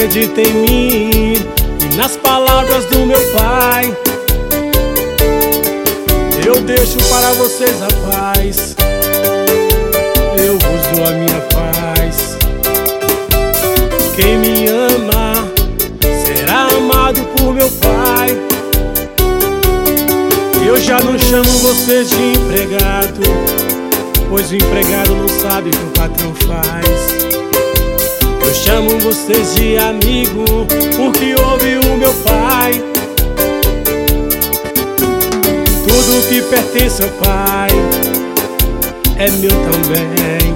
acredita em mim e nas palavras do meu Pai. Eu deixo para vocês a paz, eu vos dou a minha paz. Quem me ama será amado por meu Pai. Eu já não chamo vocês de empregado, pois o empregado não sabe o que o patrão faz. Eu chamo vocês de amigo, porque ouve o meu Pai. Tudo que pertence ao Pai é meu também.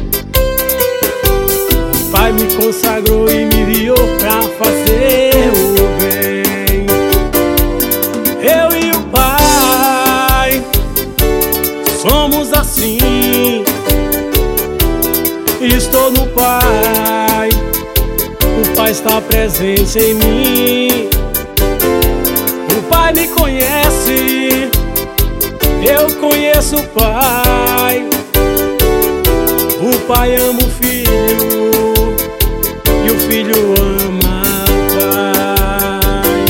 O Pai me consagrou e me enviou pra fazer o bem. Eu e o Pai somos assim. Estou no Pai, o Pai está presente em mim. O Pai me conhece, eu conheço o Pai. O Pai ama o Filho e o Filho ama o Pai.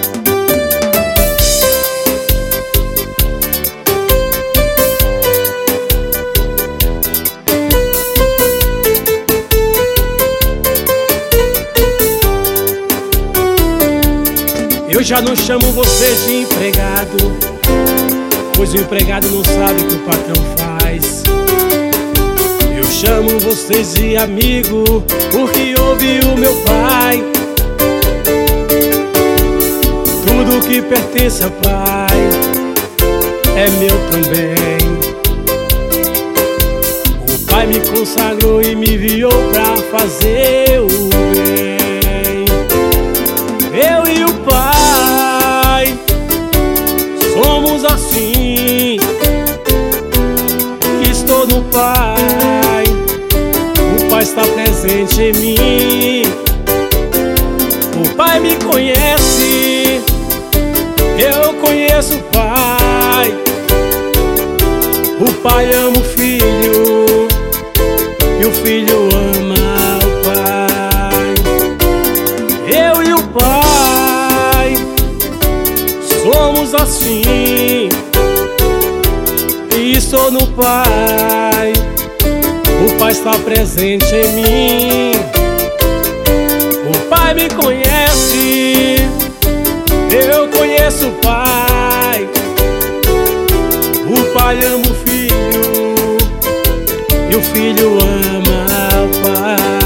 Eu já não chamo vocês de empregado, pois o empregado não sabe o que o patrão faz. Eu chamo vocês de amigo, porque ouve o meu Pai. Tudo que pertence ao Pai é meu também. O Pai me consagrou e me enviou pra fazer o bem. Eu e o Pai somos assim. Estou no Pai, o Pai está presente em mim. O Pai me conhece, eu conheço o Pai. O Pai ama o Filho e o Filho ama o Pai. Eu e o Pai somos assim. Estou no Pai, o Pai está presente em mim. O Pai me conhece, eu conheço o Pai. O Pai ama o Filho e o Filho ama o Pai.